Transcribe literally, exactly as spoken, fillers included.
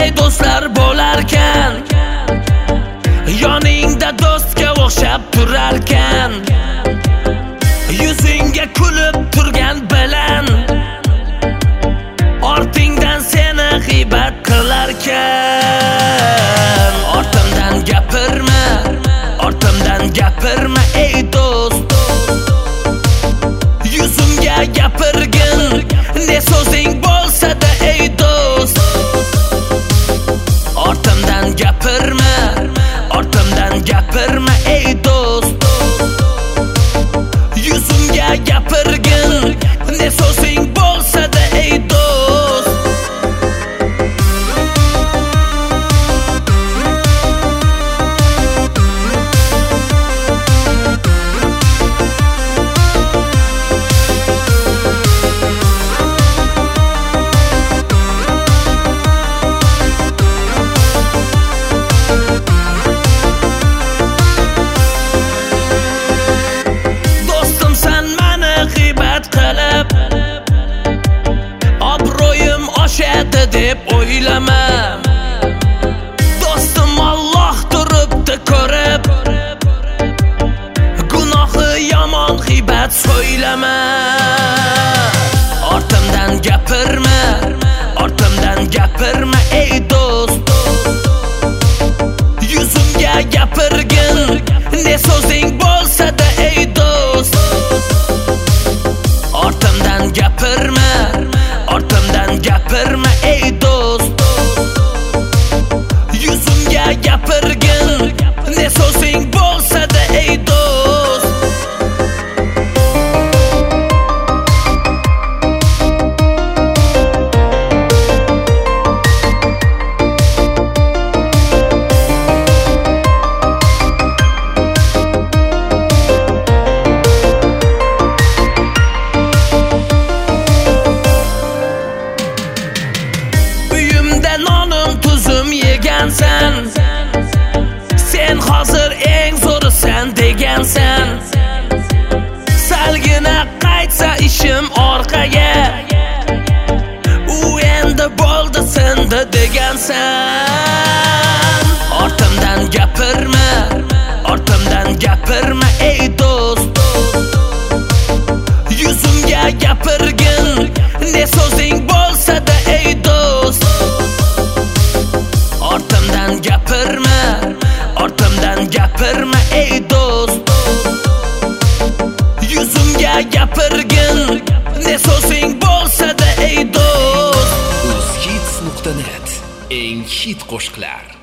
do'stlar bo'larkan, yoningda do'stga o'xshab turarkan, yuzingga kulib turgan bilan ortingdan seni g'iybat qilarkan. Ortimdan gapirma, ortimdan gapirma ey do'st, yuzimga gapirgin ne so'zing bo'lsa-da ey do'st. Ortimdan gapirma, ortimdan gapirma ey do'st, yuzimga gapirgin ne so'zing bo'lsa-da ey do'st. Obro'yim oshadi deb o'ylama, do'stim Alloh turibdi ko'rib, gunohi yomon g'iybat so'ylama. Ortimdan gapirma, ortimdan gapirma ey do'st, yuzimga gapirgin ne so'zing bo'lsa-da ey do'st. Ortimdan gapirma, ortimdan gapirma ey do'st, yuzimga gapirgin ne so'zing bo'lsa-da ey do'st. Sen, sen hozir eng zo'risan degansan, salgina qaytsa ishim orqaga, u endi bo'ldi sindi degansan. Ortimdan gapirma, ortimdan gapirma ey do'st, yuzimga gapirgin ne so'zing bo'lsa-da ey do'st. Ortimdan gapirma, ortimdan gapirma ey do'st, yuzimga gapirgin ne so'zing bo'lsa-da ey do'st. uz hits nuqta net eng hit qo'shiqlar.